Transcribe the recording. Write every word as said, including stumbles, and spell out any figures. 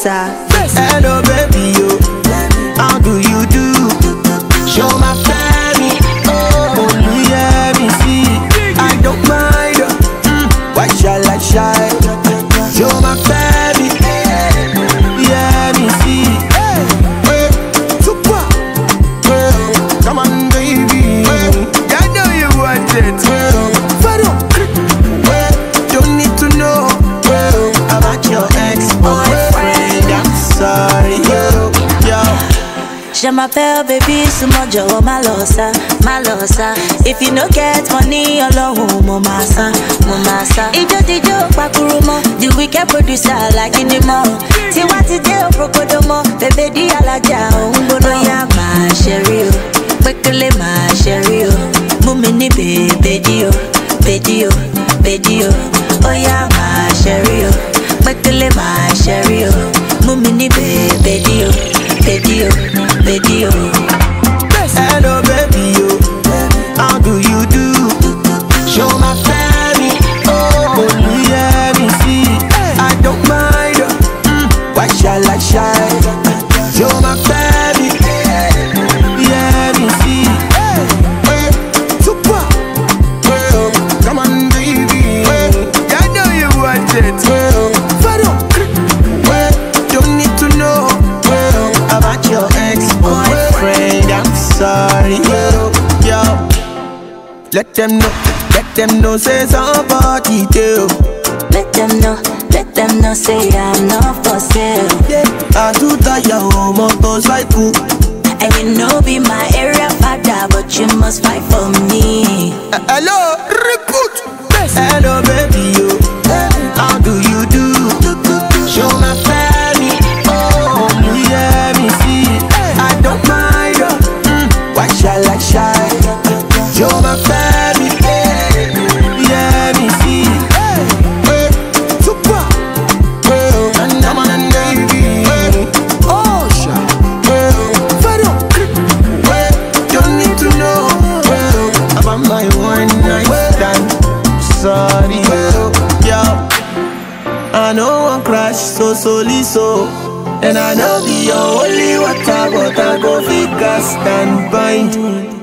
losa. Hello baby yo, how do you do? Show my family, oh yeah me see. I don't mind, mm, why shall I shy? Show my family, yeah me see. Hey, super, hey, come on baby, hey, I know you want it. Hey, hey, don't need to know hey, about your ex-boyfriend. I'm sorry, yo, yo. Je m'appelle baby, sumo jowo malosa, malosa. If you no get money, Ọlọ́run mo ma san, mo ma san. Ijo dijo pakurumo, the wicked producer like in the mall. Tiwa ti dé òfrokodo mo, bèbè di alájà òun gbóná. Bóyá máa ṣeré o, pékélé máa ṣeré o. Mú mi ní bèbè di o, bèdí o, bèdí o. Bóyá máa ṣeré o, pékélé máa ṣeré o. Mú mi ní bèbè di o, bèdí o, bèdí o. Hello baby yo, how do you do? Show my family, oh yeah me see. I don't mind, mm, why shall I shy? Show my family, yeah me see. Hey, super, hey, come on baby, hey, I know you want it. Hey, don't need to know hey, about your ex-boyfriend. I'm sorry, yo, yo. Let them know, let them know, say somebody do. Let them know, let them know, say I'm not for sale. Yeah, I do that, your motorcycle. And you know be my area father, but you must fight for me. Uh, hello, recruit. Hello, baby, yo. How do you do? Show my family, oh yeah, me see. I don't mind, mm, why shall I shy? Show my family, yeah, me see. Hey, super, hey, and I'm on baby. Oh, sure. Hey, hey, don't need to know hey, about my one night stand. Sorry, yo. I know I crash so solely so, and I know be your only water, but I go figure stand bind.